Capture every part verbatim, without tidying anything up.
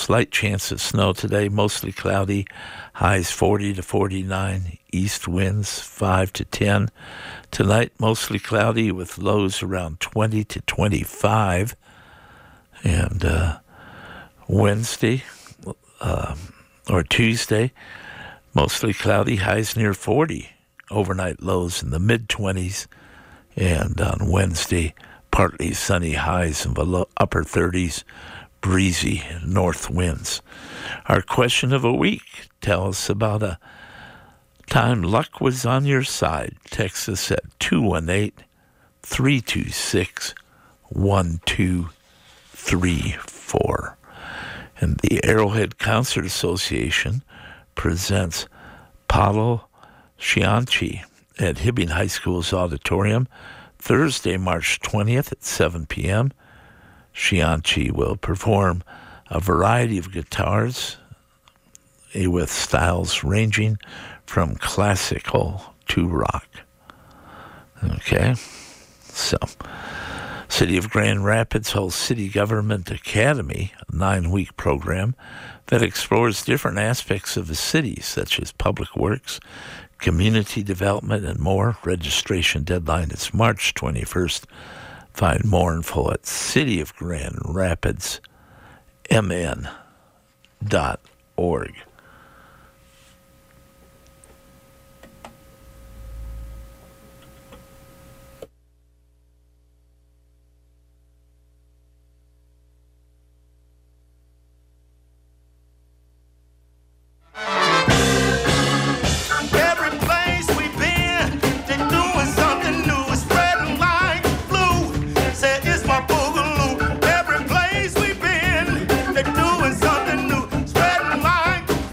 slight chance of snow today, mostly cloudy, highs forty to forty-nine, east winds five to ten. Tonight, mostly cloudy with lows around twenty to twenty-five. And uh, Wednesday uh, or Tuesday, mostly cloudy, highs near forty, overnight lows in the mid-twenties. And on Wednesday, partly sunny, highs in the upper thirties, breezy north winds. Our question of a week: tell us about a time luck was on your side. Text us at two one eight, three two six, one two three four. And the Arrowhead Concert Association presents Paolo Cianci at Hibbing High School's auditorium Thursday, March twentieth at seven p.m. Cianci will perform a variety of guitars with styles ranging from classical to rock. Okay, so City of Grand Rapids holds City Government Academy, a nine-week program that explores different aspects of the city, such as public works, community development, and more. Registration deadline is March twenty-first. Find more info at City of Grand Rapids M N dot org. Every place we've been, they're doing something new, spreading like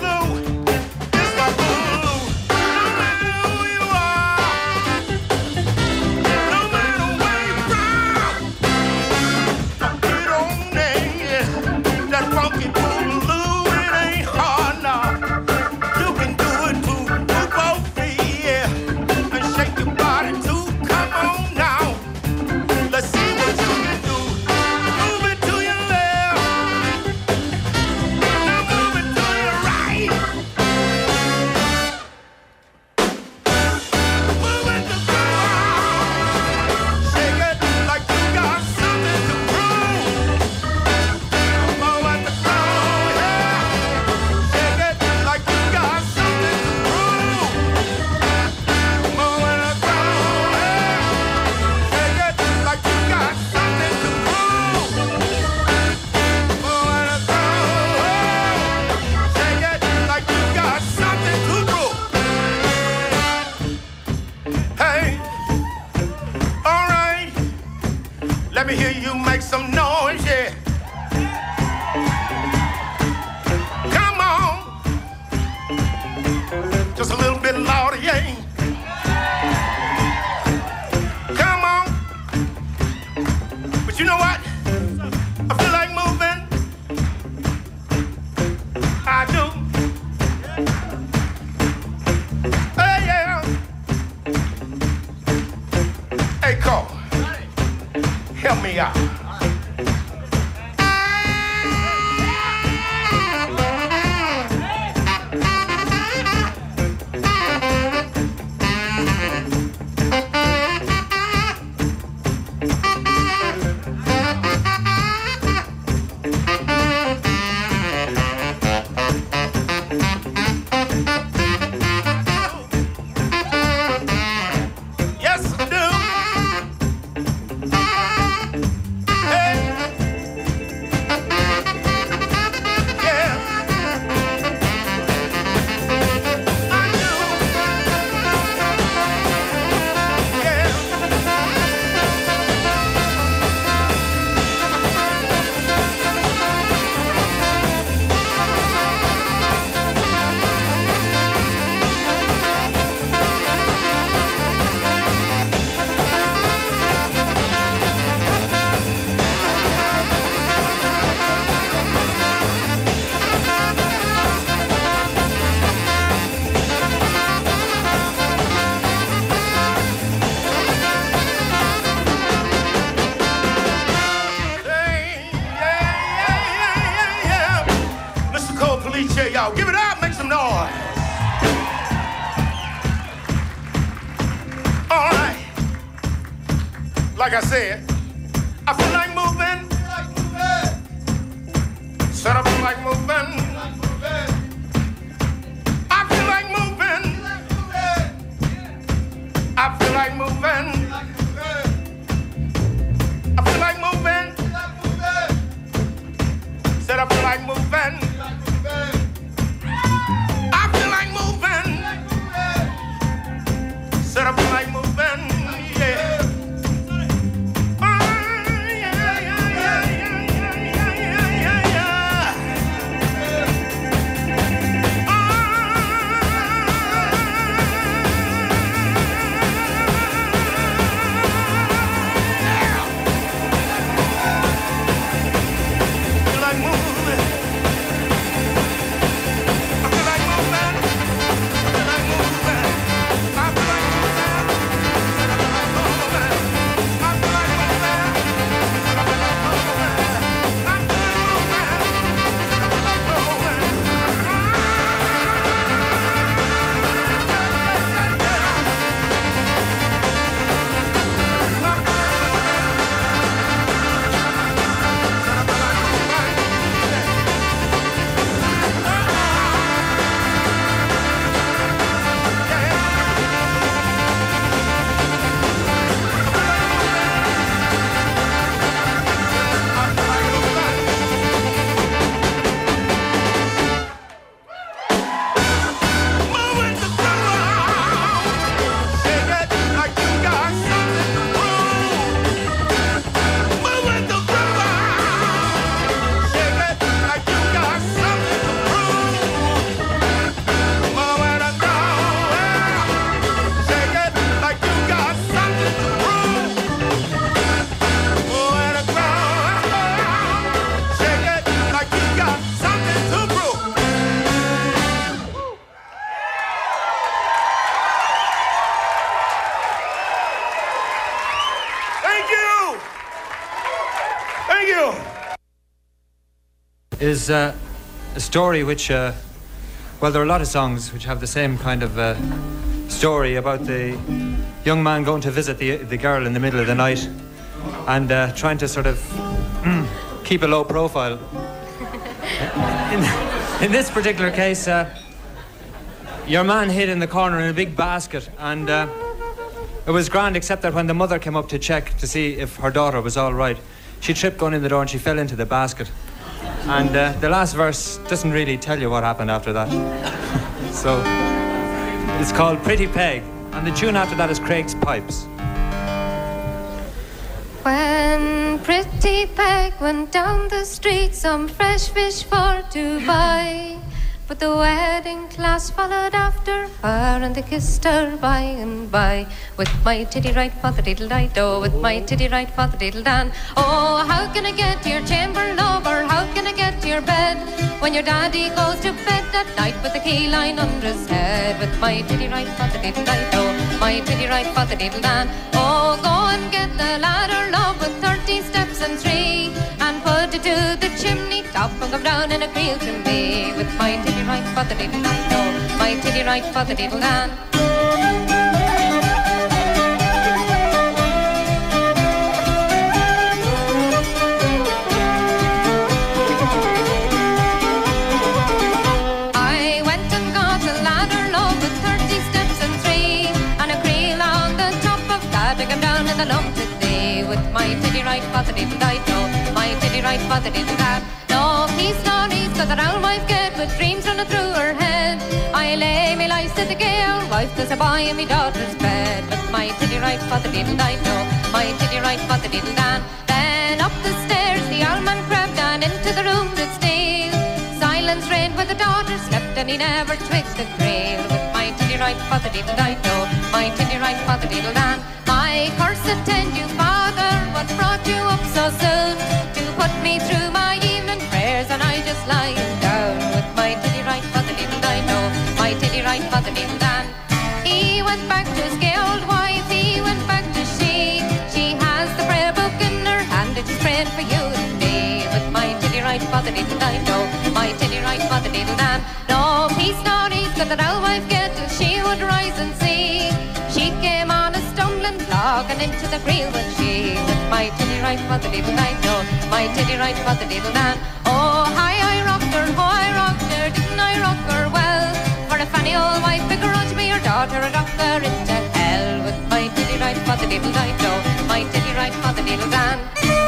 these chairs, y'all. Give it up, make some noise. All right. Like I said, I feel like moving. Set up like moving. I feel like moving. I feel like moving. I feel like moving. Said I feel like moving. I feel like moving. Said I feel like moving. Yeah. Is uh, a story which, uh, well, there are a lot of songs which have the same kind of uh, story about the young man going to visit the, the girl in the middle of the night and uh, trying to sort of keep a low profile. in, in this particular case, uh, your man hid in the corner in a big basket, and uh, it was grand, except that when the mother came up to check to see if her daughter was all right, she tripped going in the door and she fell into the basket. And uh, the last verse doesn't really tell you what happened after that. So it's called Pretty Peg, and the tune after that is Craig's Pipes. When Pretty Peg went down the street, some fresh fish for to buy, but the wedding class followed after her, and they kissed her by and by. With my titty right for the diddle di do, with my titty right for the diddle dan. Oh, how can I get to your chamber lover? How can I get to your bed when your daddy goes to bed at night with the key line under his head? With my titty right for the diddle di do, my titty right for the diddle dan. Oh, go and get the ladder, love, with thirty steps and three, and put it to the chimney top and come down in a creel to me. With my titty right for the diddle di do, my titty right for the diddle dan. I went and got a ladder, love, with thirty steps and three, and a creel on the top of that to come down in the lump today. With my titty right for the diddle di do, my titty right for the diddle dan. No peace, no needs, cause an old wife get with dreams running through her head. I lay me life to the gay old wife, there's a boy in me daughter's bed. With my titty right for the diddle di do, my titty right for the diddle dan. Then up the stairs the old man crept down into the room that's still. Silence reigned where the daughter slept, and he never twigged the cradle. With my titty right for the diddle di do, my titty right for the diddle dan. My curse attend you, father, what brought you up so soon to put me through my evening prayers, and I just lying down. With my titty right for the diddle di do, my titty right for the diddle dan. He went back to his gay old wife, he went back to she. She has the prayer book in her hand, and she's praying for you and me. With my titty right for the diddle di do, my titty right for the diddle dan. and into the creel went she, with my teddy right for the diddle I know, my teddy right for the diddle dan. Oh, hi, I rocked her, oh, I rocked her, didn't I rock her well? For a funny old wife, begrudge me your daughter, a rock her into hell. With my teddy right for the diddle I know, my teddy right for the diddle dan.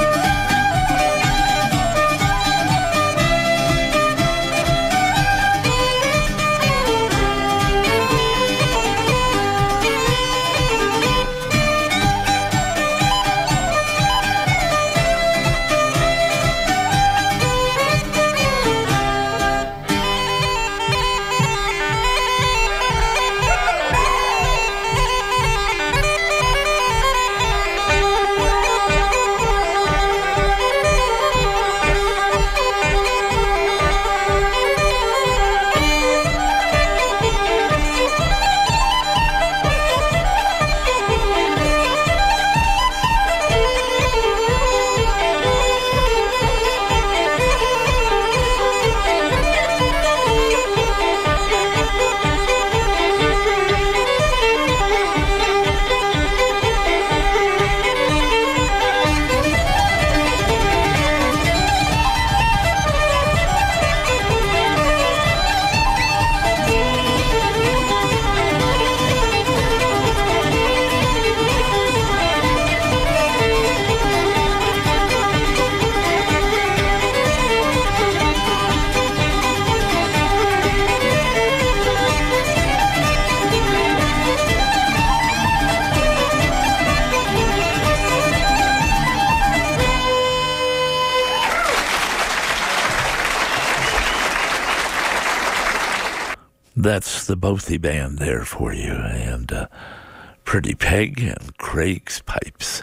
That's the Bothy Band there for you, and uh, Pretty Peg and Craig's Pipes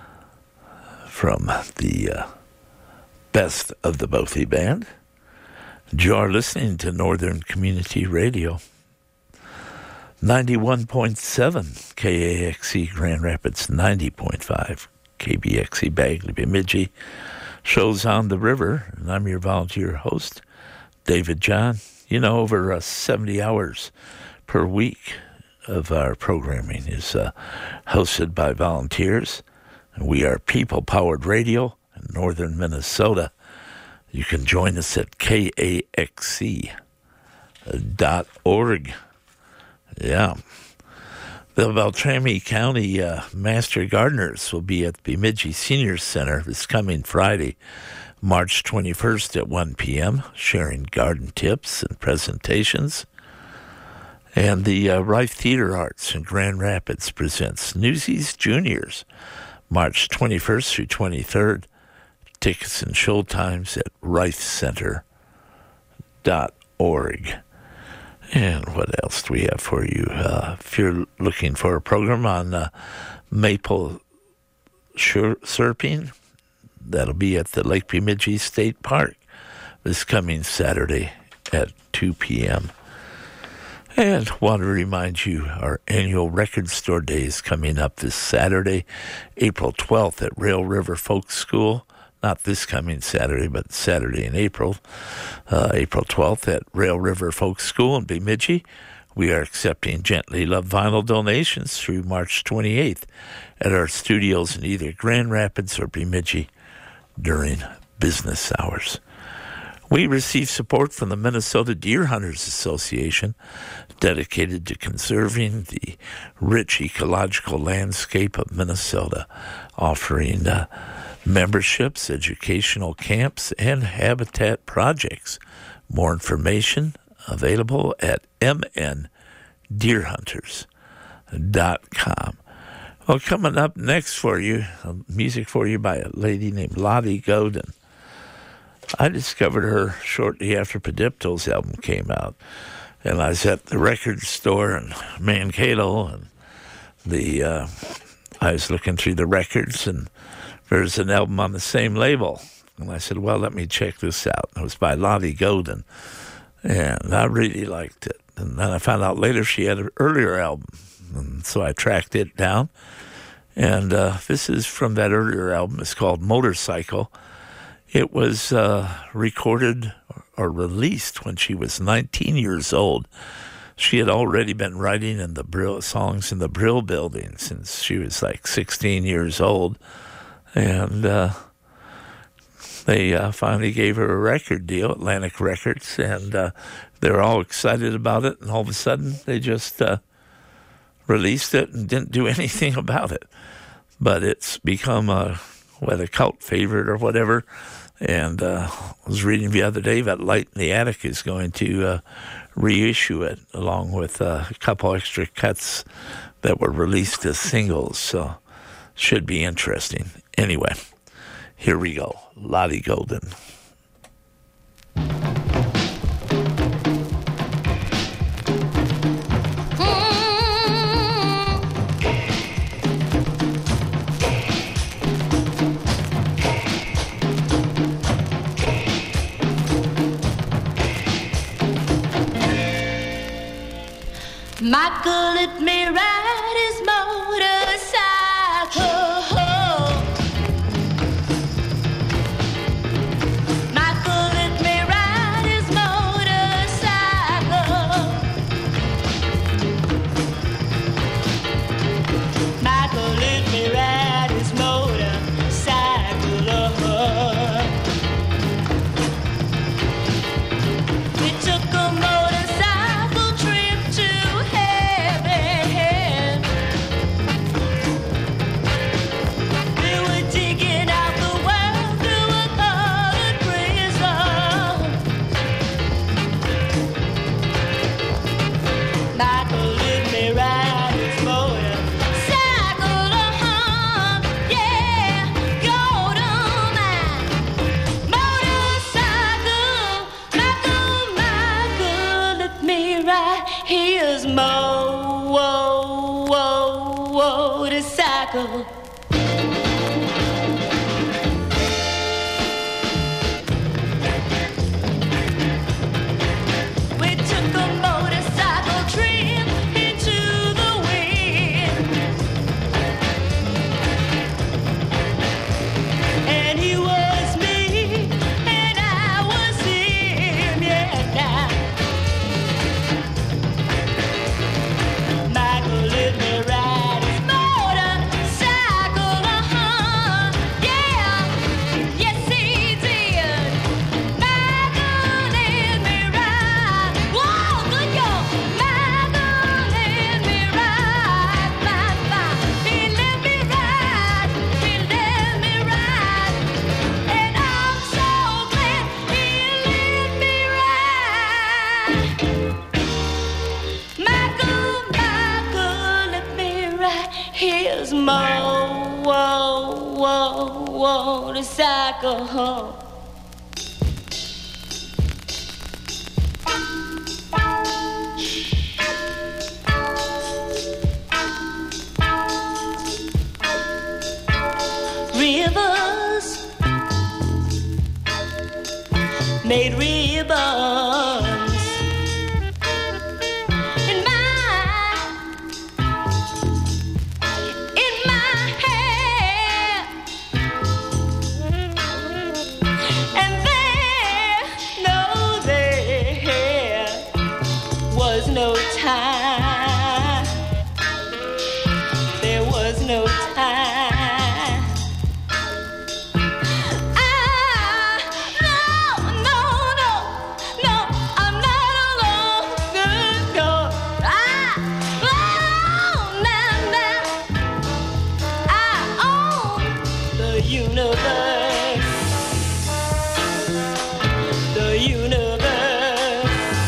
from the uh, Best of the Bothy Band. You're listening to Northern Community Radio, ninety-one point seven K A X E Grand Rapids, ninety point five K B X E Bagley Bemidji. Shows on the river, and I'm your volunteer host, David John. You know, over uh, seventy hours per week of our programming is uh, hosted by volunteers. And we are people-powered radio in northern Minnesota. You can join us at K A X E dot org. Yeah. The Beltrami County uh, Master Gardeners will be at the Bemidji Senior Center this coming Friday, March twenty-first at one p.m., sharing garden tips and presentations. And the uh, Rife Theater Arts in Grand Rapids presents Newsies Juniors, March twenty-first through twenty-third. Tickets and show times at rife center dot org. And what else do we have for you? Uh, if you're looking for a program on uh, maple syrup, that'll be at the Lake Bemidji State Park this coming Saturday at two p.m. And want to remind you, our annual Record Store Day is coming up this Saturday, April twelfth at Rail River Folk School. Not this coming Saturday, but Saturday in April, uh, April twelfth at Rail River Folk School in Bemidji. We are accepting Gently Loved Vinyl donations through March twenty-eighth at our studios in either Grand Rapids or Bemidji during business hours. We receive support from the Minnesota Deer Hunters Association, dedicated to conserving the rich ecological landscape of Minnesota, offering uh, memberships, educational camps, and habitat projects. More information available at m n deer hunters dot com. Well, coming up next for you, music for you by a lady named Lottie Godin. I discovered her shortly after Pedipto's album came out, and I was at the record store in Mankato, and the uh, I was looking through the records, and there's an album on the same label. And I said, well, let me check this out. It was by Lottie Godin, and I really liked it. And then I found out later she had an earlier album, and so I tracked it down. And uh, this is from that earlier album. It's called Motorcycle. It was uh, recorded or released when she was nineteen years old. she had already been writing in the Brill songs in the Brill Building since she was like sixteen years old, and uh, they uh, finally gave her a record deal, Atlantic Records, and uh, they were all excited about it. And all of a sudden, they just uh, released it and didn't do anything about it. But it's become a what a cult favorite or whatever. And uh, I was reading the other day that Light in the Attic is going to uh, reissue it along with uh, a couple extra cuts that were released as singles. So should be interesting. Anyway, here we go. Lottie Golden. Michael let me ride his motorcycle. Michael let me ride his motorcycle. Michael let me ride his motorcycle. We took a motorcycle trip to we were digging out the world through a colored prism. Michael let me ride his motorcycle, uh-huh, yeah, go to my motorcycle. Michael, Michael let me ride his motorcycle. We took a motorcycle trip into the wind, and he was me, and I was him, yeah, now. Michael let me ride his motorcycle, uh-huh, yeah, yes he did. Michael let me ride, whoa, good girl. Michael let me ride, my, my. He let me ride, he let me ride, and I'm so glad he let me ride. Michael, Michael let me ride his motorcycle. Rivers made ribbons in my in my hair, and there, no, there was no time. There was no time. Ah, no, no, no, no, I'm not alone. No, ah, oh, now, now, I own the universe, the universe.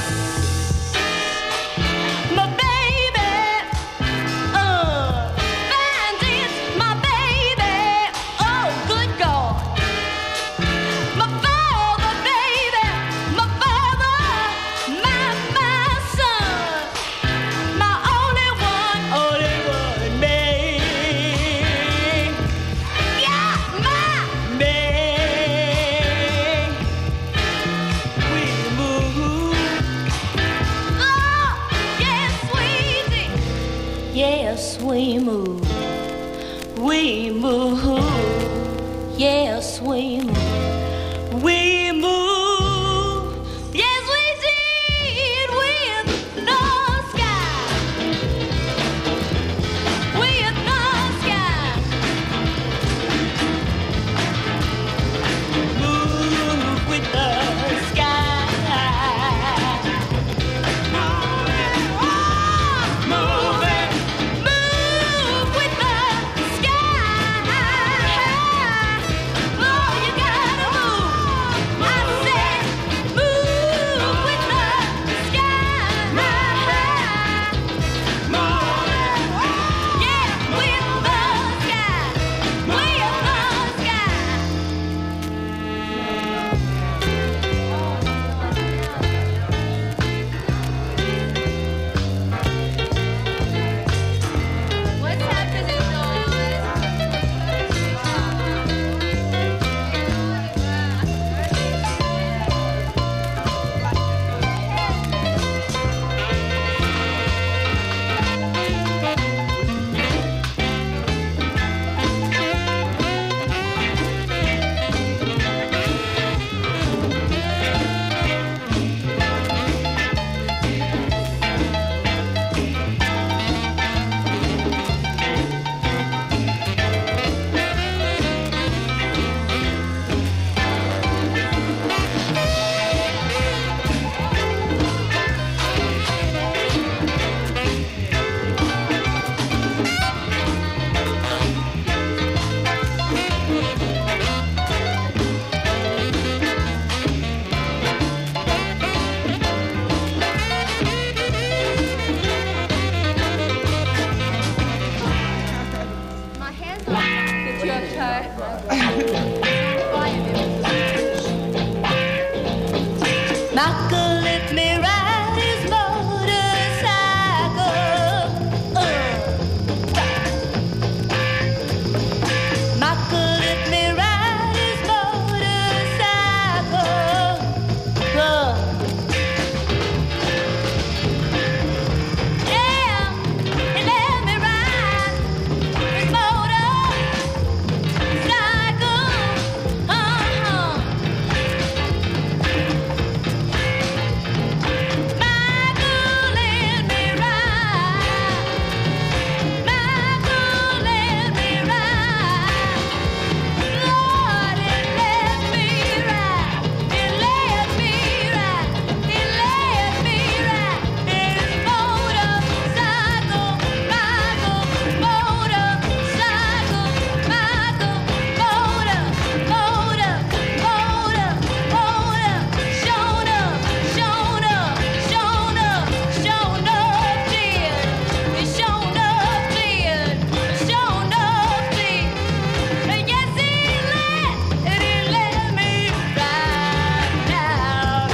My baby, uh, finds it, my baby, oh, good God. My father, baby, my father, my, my son, my only one, only one, me. Yeah, my me. We move. Oh, yes, sweetie. Yes, we move. We move. Yes, we move. We move. Yes, we did with no me ride his motorcycle. Uh. Michael let me ride his motorcycle. Uh. Yeah, he let me ride his motorcycle. Uh-huh. Michael let me ride. Michael let me ride. Lord, he let me ride. He let me ride. He let me ride his motorcycle. Michael, motorcycle. Michael, motor, motor, motor, motor. Shown up, shown up, shown up, shown up, dear. He's shown up, dear. Shown up, dear. Yes, he let, and he let me ride now.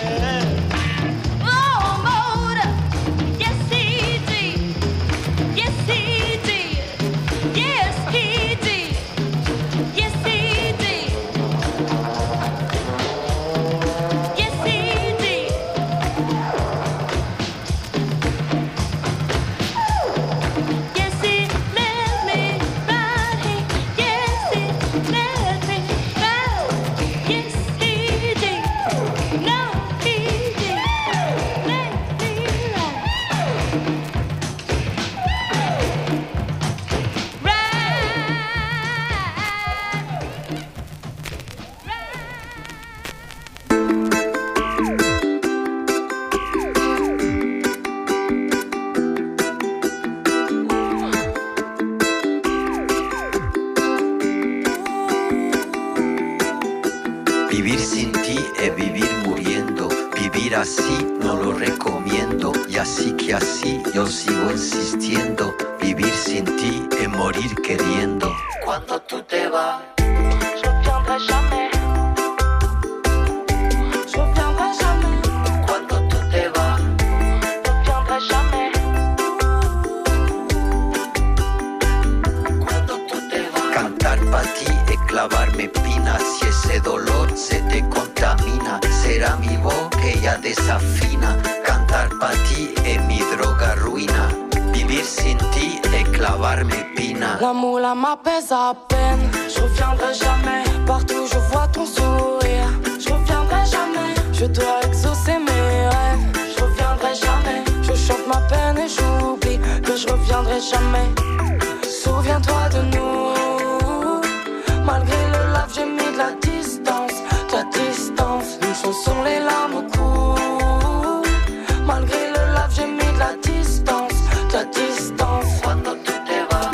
Oh, motor. Yes, he did. Yes, he did. Yes, he did. Yes, he did. Yes, he did. Yes, he let me ride. Yes, he let me ride. Yes, he did. No, he did. Let me ride. Vivir sin ti es vivir muriendo. Vivir así no lo recomiendo. Y así que así yo sigo insistiendo. Vivir sin ti es morir queriendo. Cuando tú te vas, Je reviendrai jamais. Je reviendrai jamais. cuando tú te vas, Je reviendrai jamais. cuando tú te vas. Cantar pa' ti es clavarme espinas. Si ese dolor se te contamina, será mi voz que ya desafina. Cantar pa' ti es mi droga ruina. Vivir sin ti es clavarme espina. La moula m'apaise à peine. Je reviendrai jamais. Partout je vois ton sourire. Je reviendrai jamais. Je dois exaucer mes rêves. Je reviendrai jamais. Je chante ma peine et j'oublie que je reviendrai jamais. Souviens-toi de nous. Malgré le lave, j'ai mis de la distance. De la distance. Une chanson, les larmes coulent. Malgré le lave, j'ai mis de la distance. De la distance. Cuando tú te vas,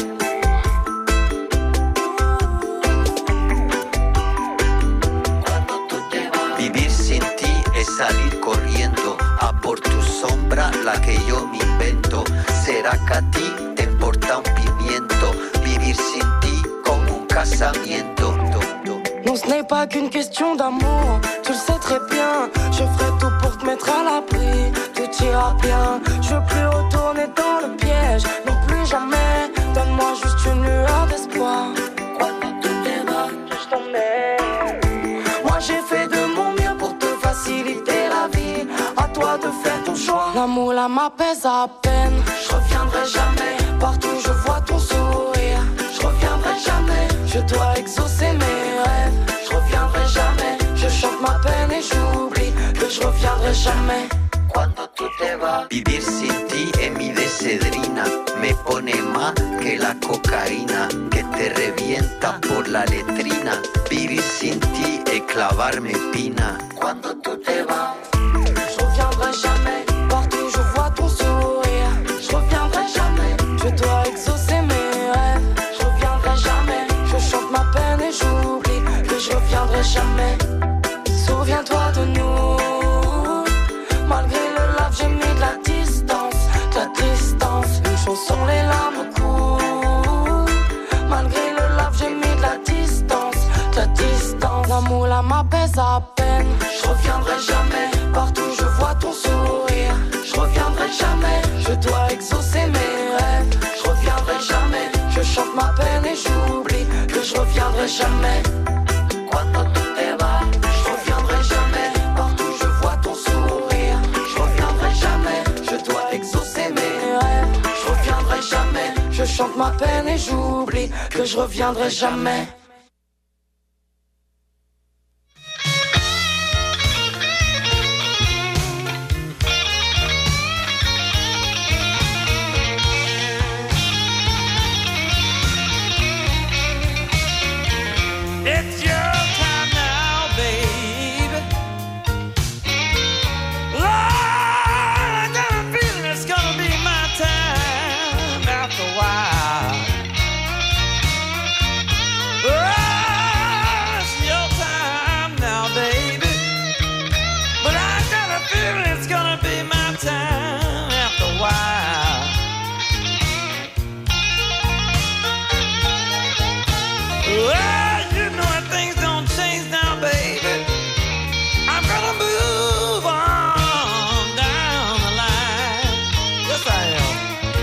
cuando tú te vas. Vivir sin ti es salir corriendo a por tu sombra, la que yo me invento. Será que a ti te importa un pimiento. Vivir sin ti como un casamiento. Non, ce n'est pas qu'une question d'amour, tu le sais très bien. Je ferai tout pour te mettre à l'abri, tout ira bien. Je veux plus retourner dans le piège, non plus jamais. Donne-moi juste une lueur d'espoir. Cuando tú te vas, Je t'emmène. Moi j'ai fait de mon mieux pour te faciliter la vie. À toi de faire ton choix. La moula m'apaise à peine. Je reviendrai jamais. Partout je vois ton sourire. Je reviendrai jamais. Je dois exaucer mes rêves. Je reviendrai jamais. Je chante ma peine et j'oublie que je reviendrai jamais. cuando tú te vas. Vivir sin ti es mi desedrina. Me pone más que la cocaína que te revienta por la letrina. Vivir sin ti es clavarme espina. Cuando tú te vas, Je reviendrai jamais. Partout je vois ton sourire. Je reviendrai jamais. Je dois exaucer mes rêves. Je reviendrai jamais. Je chante ma peine et j'oublie que je reviendrai jamais. Souviens-toi de nous. Malgré le lave, j'ai mis de la distance. De la distance. Une chanson, les larmes coulent. Malgré le lave, j'ai mis de la distance. De la distance. La moula m'apaise à peine. Je reviendrai jamais. Partout je vois ton sourire. chante ma peine et j'oublie que je reviendrai jamais. It's your time now, baby. Lord, I got a feeling it's gonna be my time after a while. Oh, it's your time now, baby. But I got a feeling it's gonna be my time after a while. Well, you know that things don't change now, baby. I'm gonna move on down the line. Yes, I am.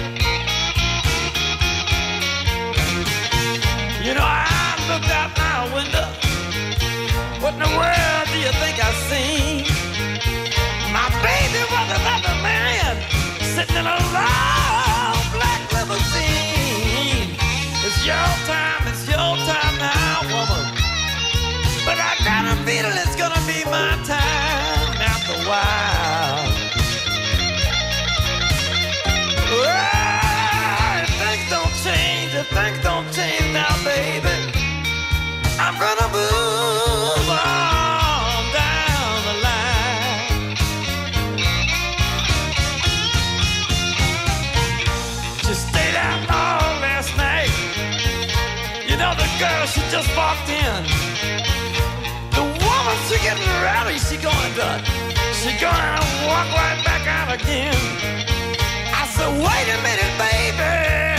You know, I looked out my window. What in the world do you think I seen? My baby was another man sitting in a long black limousine. It's your time, it's your time now, woman. But I got a feeling it's gonna be my time after a while. Well, if things don't change, if things don't change now, baby, I'm gonna move on down the line. Just stayed out all last night. You know the girl, she just walked in. The woman, she getting rowdy, she going to, she gonna walk right back out again. I said, wait a minute, baby,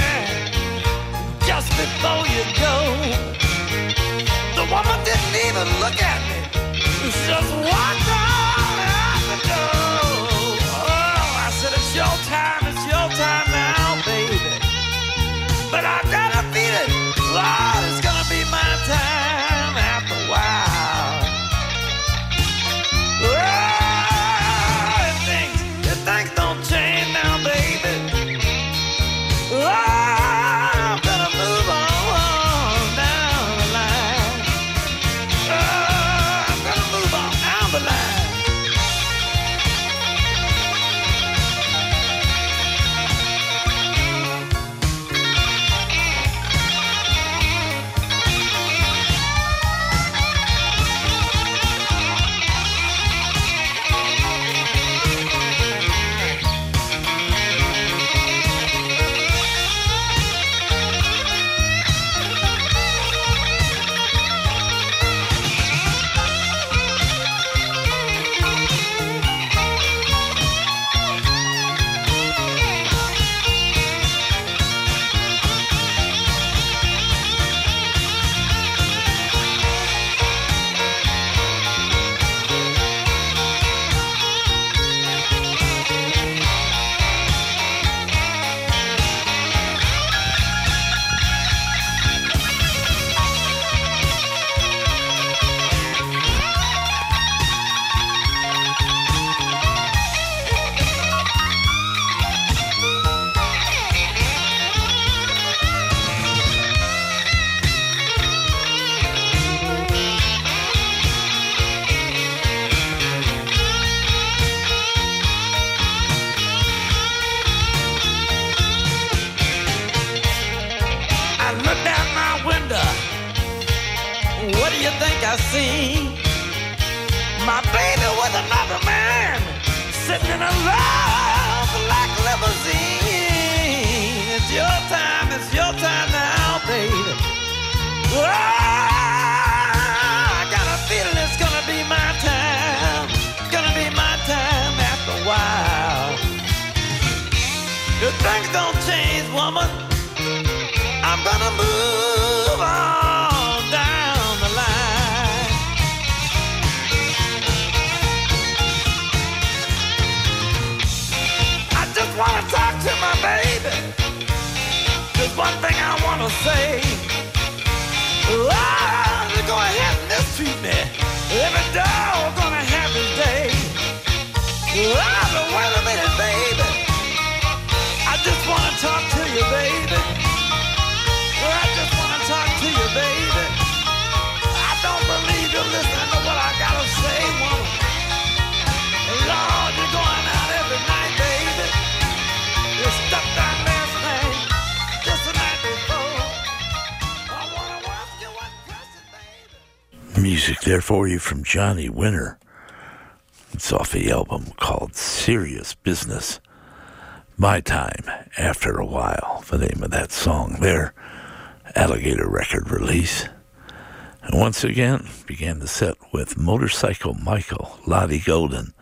just before you go. The woman didn't even look at me. She just walked on out the door. Oh, I said, it's your time, it's your time now, baby. But I got a feeling, Lord, it's gonna be my time after a while. Oh, if things, if things don't change now, baby, oh, I'm gonna move on down the line. Oh, I'm gonna move on down the line. I seen my baby with another man sitting in a love like limousine. It's your time, it's your time now, baby. Oh, I got a feeling it's gonna be my time, gonna be my time after a while. If things don't change, woman, I'm gonna move on down the line. I just wanna talk to my baby. There's one thing I wanna say. Oh, they're gonna have mistreat me. Every dog gonna have his day. Oh, but wait a minute, baby. I just wanna talk to you, baby. Music there for you from Johnny Winter. It's off the album called Serious Business. My Time After a While, the name of that song there. Alligator record release. And once again, began the set with Motorcycle Michael, Lottie Golden.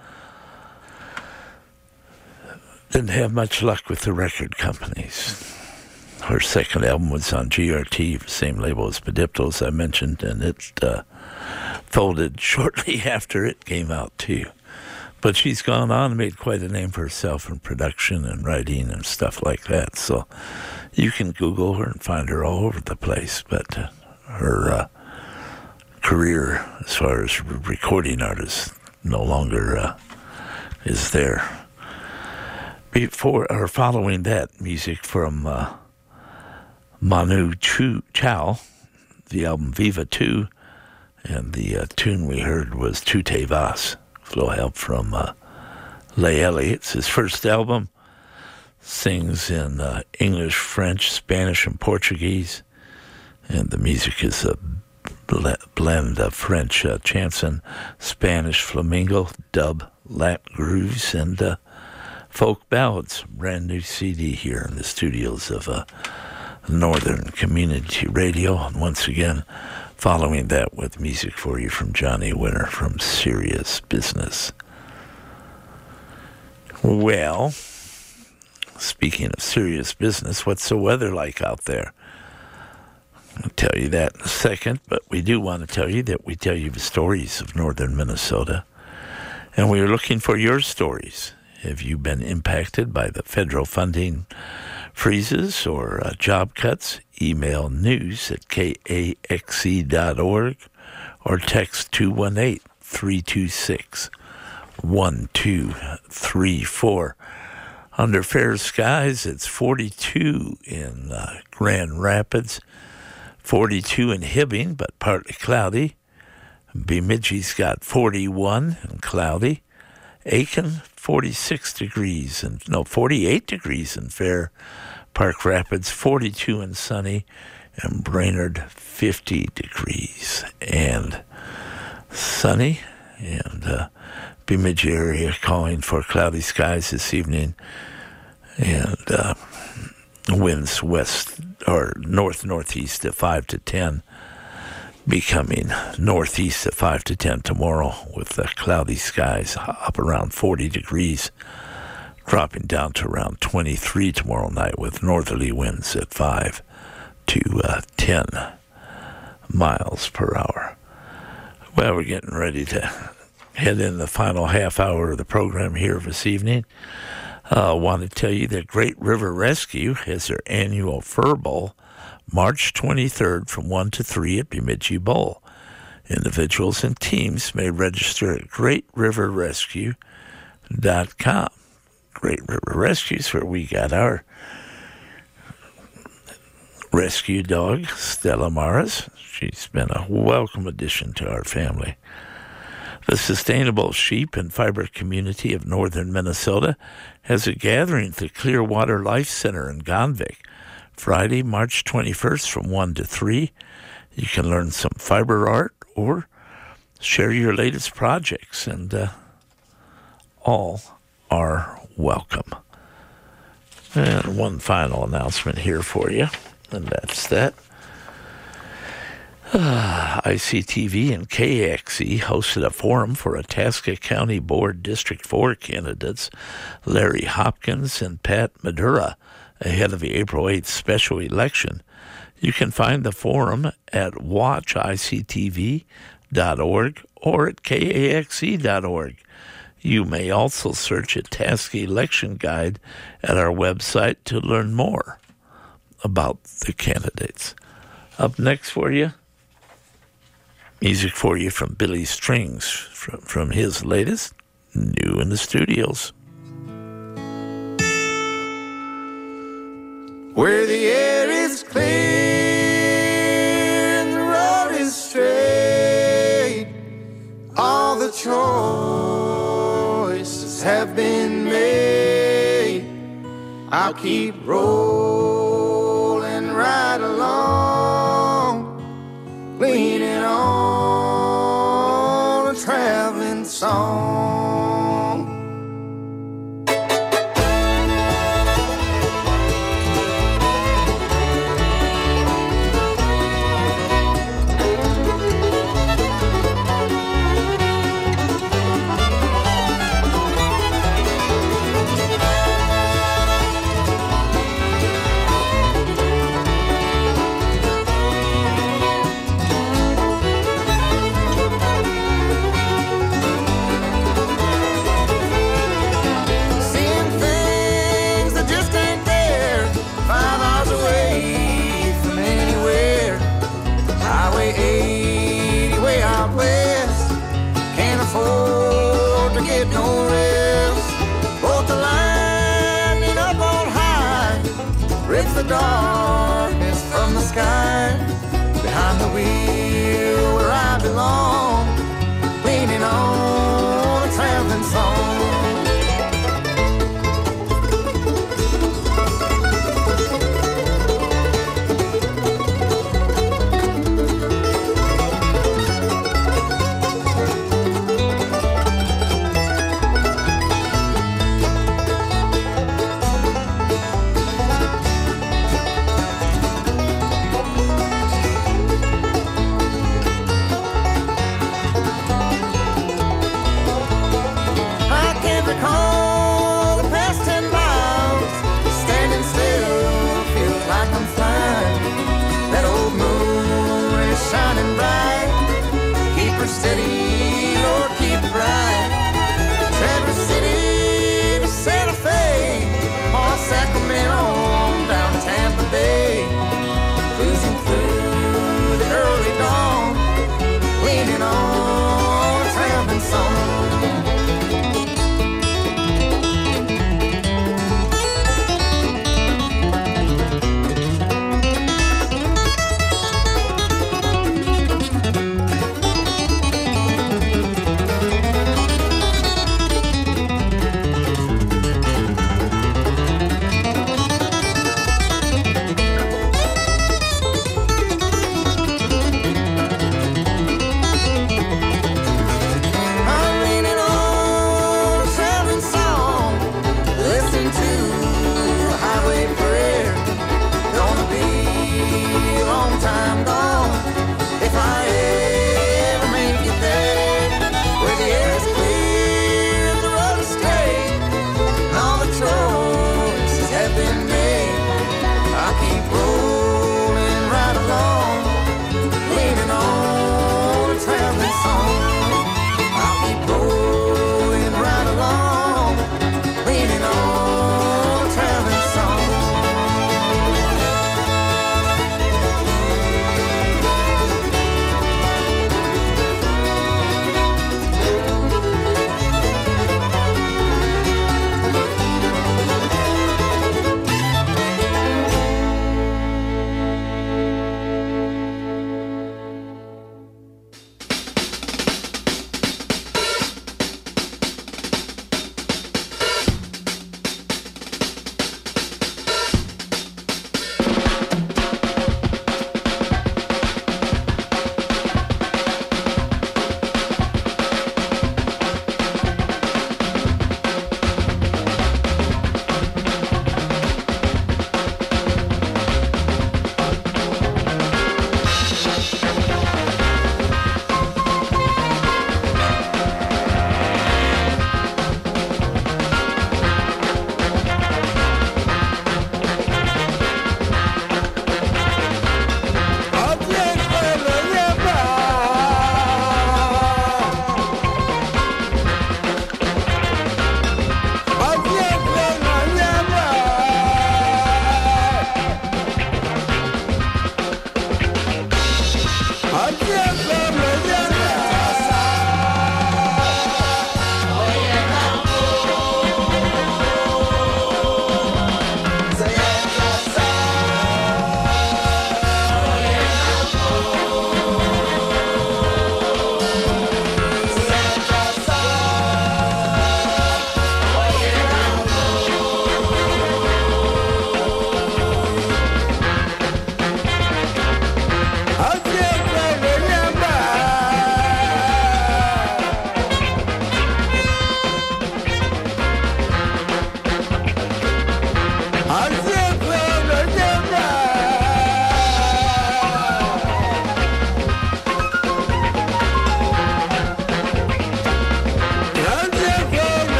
Didn't have much luck with the record companies. Her second album was on G R T, the same label as Padipto, as I mentioned, and it uh, folded shortly after it came out, too. But she's gone on and made quite a name for herself in production and writing and stuff like that. So you can Google her and find her all over the place. But uh, her uh, career as far as recording artist no longer uh, is there. Before or following that, music from uh, Manu Chu, Chao, the album Viva two, and the uh, tune we heard was Tu Te Vas, a little help from uh, Leigh Elliott. It's his first album, sings in uh, English, French, Spanish, and Portuguese, and the music is a bl- blend of French uh, chanson, Spanish flamenco, dub, Latin grooves, and uh, folk ballads. Brand new C D here in the studios of uh, Northern Community Radio. And once again, following that with music for you from Johnny Winter from Serious Business. Well, speaking of serious business, what's the weather like out there? I'll tell you that in a second, but we do want to tell you that we tell you the stories of northern Minnesota, and we are looking for your stories. Have you been impacted by the federal funding freezes or uh, job cuts? Email news at K A X E dot org or text two one eight, three two six, one two three four. Under fair skies, it's forty-two in uh, Grand Rapids, forty-two in Hibbing, but partly cloudy. Bemidji's got forty-one and cloudy. Aiken, forty-six degrees, and no, forty-eight degrees in Fair Park Rapids, forty-two and sunny, and Brainerd, fifty degrees and sunny, and uh, Bemidji area calling for cloudy skies this evening, and uh, winds west or north northeast at five to ten. Becoming northeast at five to ten tomorrow with the cloudy skies up around forty degrees, dropping down to around twenty-three tomorrow night with northerly winds at five to ten miles per hour. Well, we're getting ready to head in the final half hour of the program here this evening. I uh, want to tell you that Great River Rescue has their annual Fur Bowl March twenty-third from one to three at Bemidji Bowl. Individuals and teams may register at great river rescue dot com. Great River Rescue is where we got our rescue dog, Stella Maris. She's been a welcome addition to our family. The Sustainable Sheep and Fiber Community of Northern Minnesota has a gathering at the Clearwater Life Center in Gonvick, Friday, March twenty-first from one to three. You can learn some fiber art or share your latest projects, and uh, all are welcome. And one final announcement here for you, and that's that. Uh, I C T V and K A X E hosted a forum for Itasca County Board District four candidates, Larry Hopkins and Pat Madura, ahead of the April eighth special election. You can find the forum at watch I C T V dot org or at K A X E dot org. You may also search Itasca Election Guide at our website to learn more about the candidates. Up next for you, music for you from Billy Strings from, from his latest, New in the Studios. Where the air is clear and the road is straight, all the choices have been made. I'll keep rolling right along, leaning on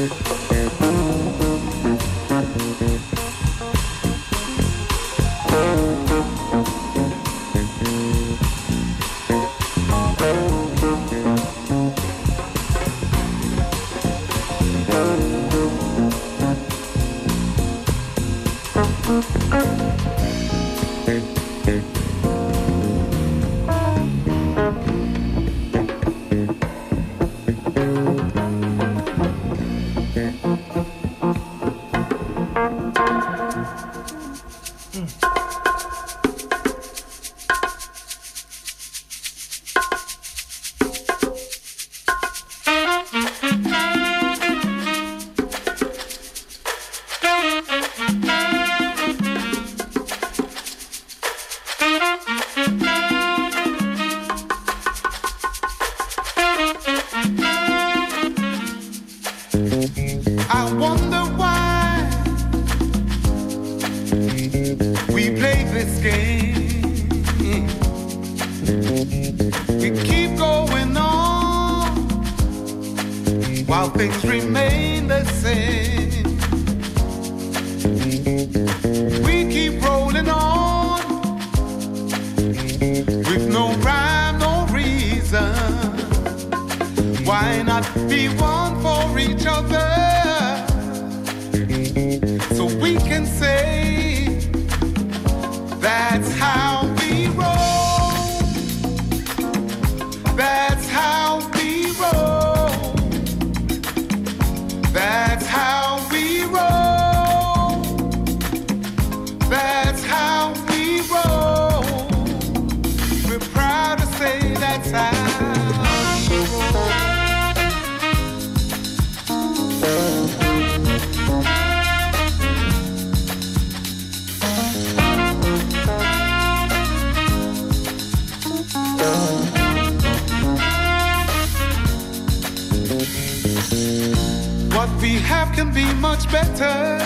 I wonder why we play this game. We keep going on while things remain the same. We keep rolling on with no rhyme, no reason. Why not be one for each other? So we can say that's how we roll. That's how we roll. That's how we roll. That's how we roll. We're proud to say that's how we roll. What we have can be much better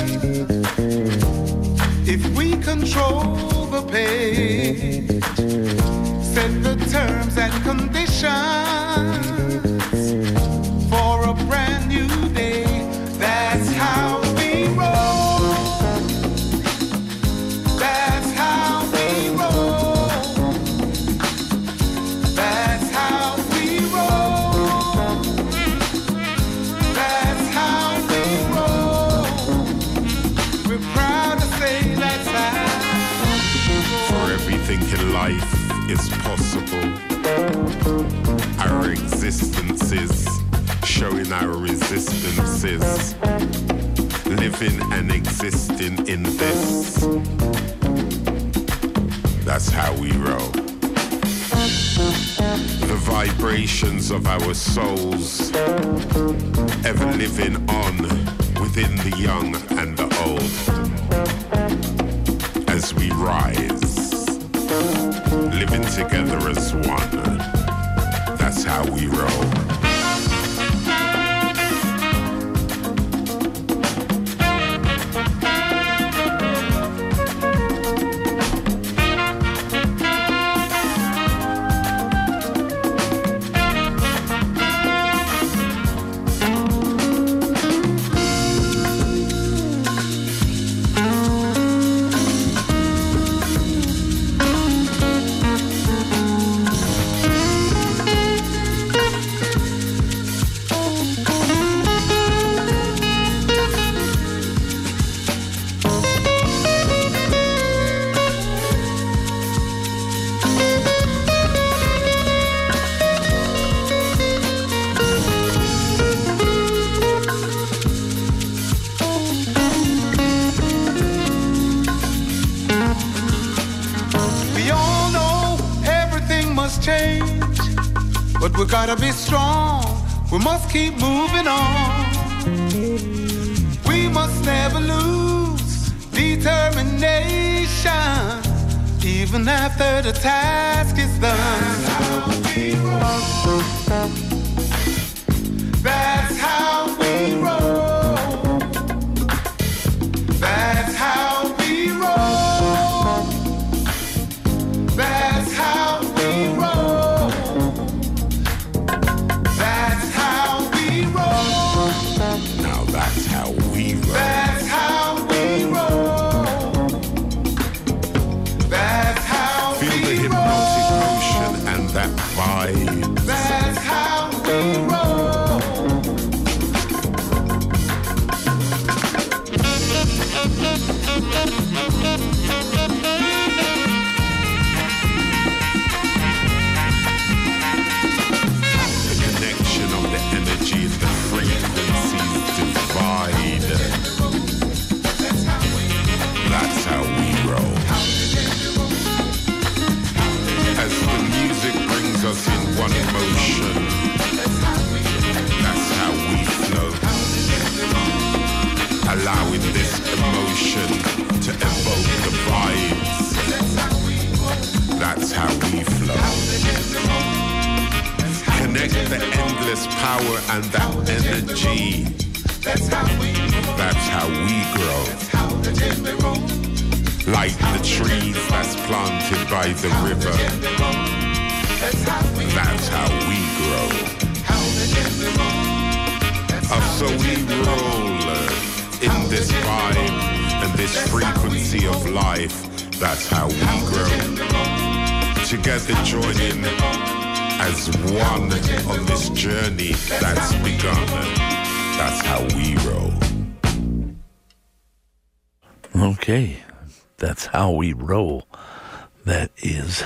if we control the page, set the terms and conditions for a brand new day. That's how we roll. That's how we roll. That's how we roll. That's how we roll. We're proud to say that's how we roll. For everything in life is possible. Our existences showing our resistances. Living and existing in this. That's how we roll. The vibrations of our souls ever living on within the young and the old. As we rise, living together as one. That's how we roll. But we gotta be strong, we must keep moving on. We must never lose determination, even after the task is done. That's how we roll. That's how we roll. That's how we roll. That's how we roll. endless power and that energy. That's how we grow. That's how we grow. That's how the gently roll. Like the trees that's planted by the river. That's how we That's how we grow. how the gently roll. That's Uh, how so we roll uh, in this vibe and this frequency of life. That's how we grow. Together joining as one on this journey that's begun. That's how we roll. Okay, that's how we roll. That is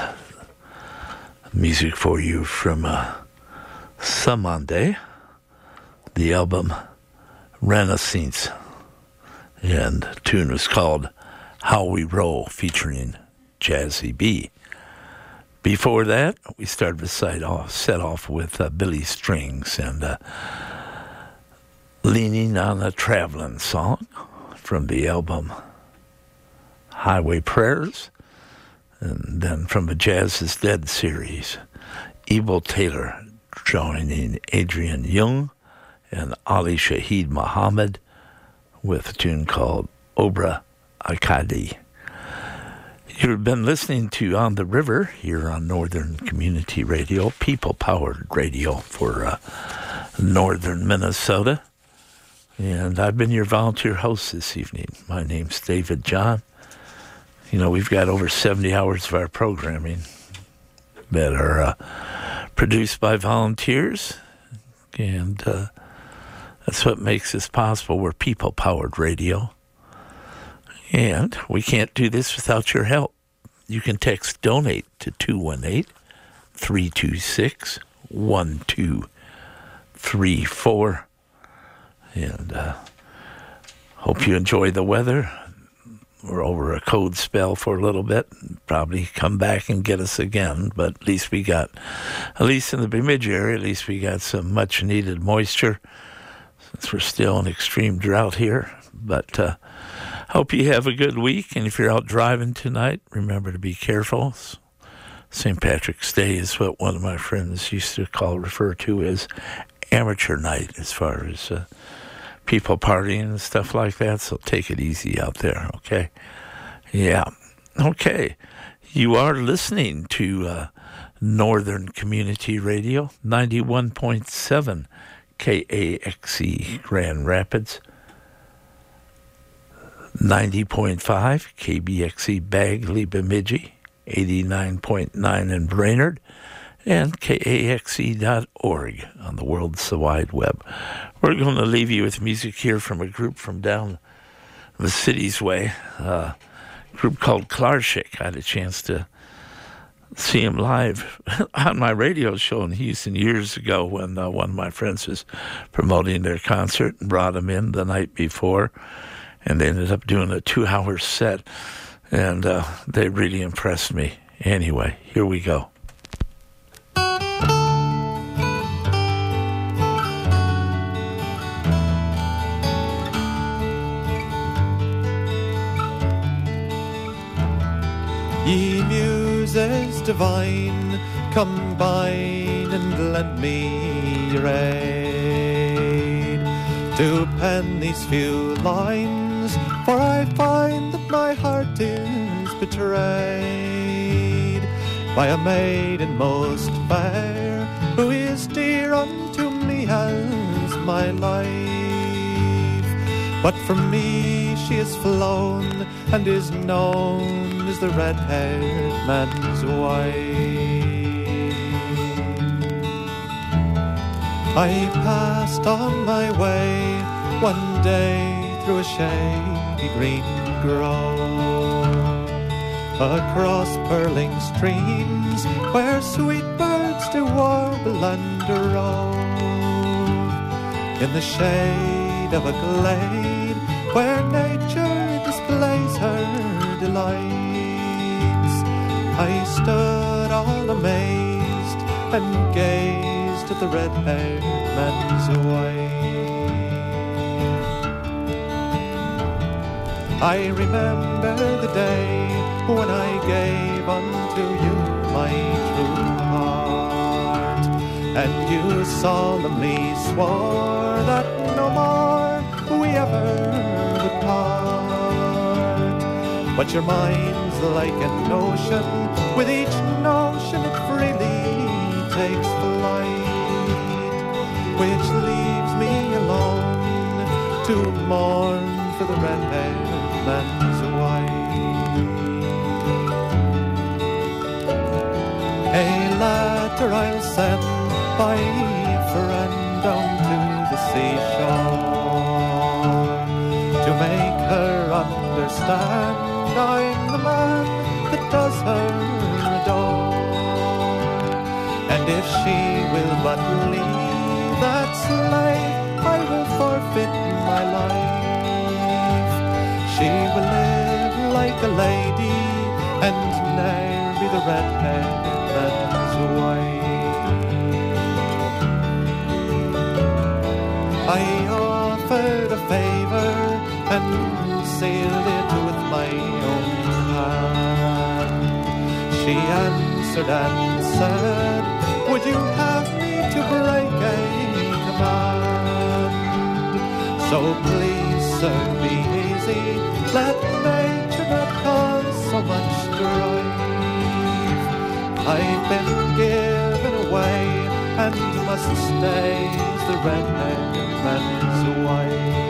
music for you from uh, Samande, the album Renaissance, and the tune was called How We Roll, featuring Jazzy B. Before that, we started to set off, set off with uh, Billy Strings and uh, Leaning on a Traveling Song from the album Highway Prayers, and then from the Jazz is Dead series, Ebel Taylor joining Adrian Young and Ali Shaheed Muhammad with a tune called Obra Akadi. You've been listening to On the River here on Northern Community Radio, people-powered radio for uh, northern Minnesota. And I've been your volunteer host this evening. My name's David John. You know, we've got over seventy hours of our programming that are uh, produced by volunteers. And uh, that's what makes this possible. We're people-powered radio. And we can't do this without your help. You can text DONATE to two one eight, three two six, one two three four. And uh, hope you enjoy the weather. We're over a cold spell for a little bit. Probably come back and get us again. But at least we got, at least in the Bemidji area, at least we got some much needed moisture. Since we're still in extreme drought here. But uh, hope you have a good week. And if you're out driving tonight, remember to be careful. Saint Patrick's Day is what one of my friends used to call, refer to as amateur night as far as uh, people partying and stuff like that. So take it easy out there, okay? Yeah. Okay. You are listening to uh, Northern Community Radio, ninety-one point seven K A X E Grand Rapids, ninety point five K B X E Bagley Bemidji, eighty-nine point nine in Brainerd, and K A X E dot org on the World's Wide Web. We're going to leave you with music here from a group from down the city's way, uh, a group called Klarchik. I had a chance to see him live on my radio show in Houston years ago when uh, one of my friends was promoting their concert and brought him in the night before. And they ended up doing a two-hour set, and uh, they really impressed me. Anyway, here we go. Ye muses divine, combine and lend me your aid to pen these few lines, for I find that my heart is betrayed by a maiden most fair, who is dear unto me as my life. But from me she is flown, and is known as the red-haired man's wife. I passed on my way one day through a shady green grove, across purling streams where sweet birds do warble and rove, in the shade of a glade where nature displays her delights. I stood all amazed and gazed at the red-haired man's wife. I remember the day when I gave unto you my true heart, and you solemnly swore that no more we ever would part. But your mind's like an ocean, with each notion it freely takes flight, which leaves me alone to mourn for the red-haired man's wife. A letter I'll send by friend down to the seashore, to make her understand I'm the man that does her adore. And if she will but leave that slave, I will forfeit my life. She will live like a lady and ne'er be the red-haired man's wife. I offered a favour and sealed it with my own hand. She answered and said, would you have me to break a command? So please, sir, be easy, let nature not cause so much strife. I've been given away and must stay as the red-haired man's wife.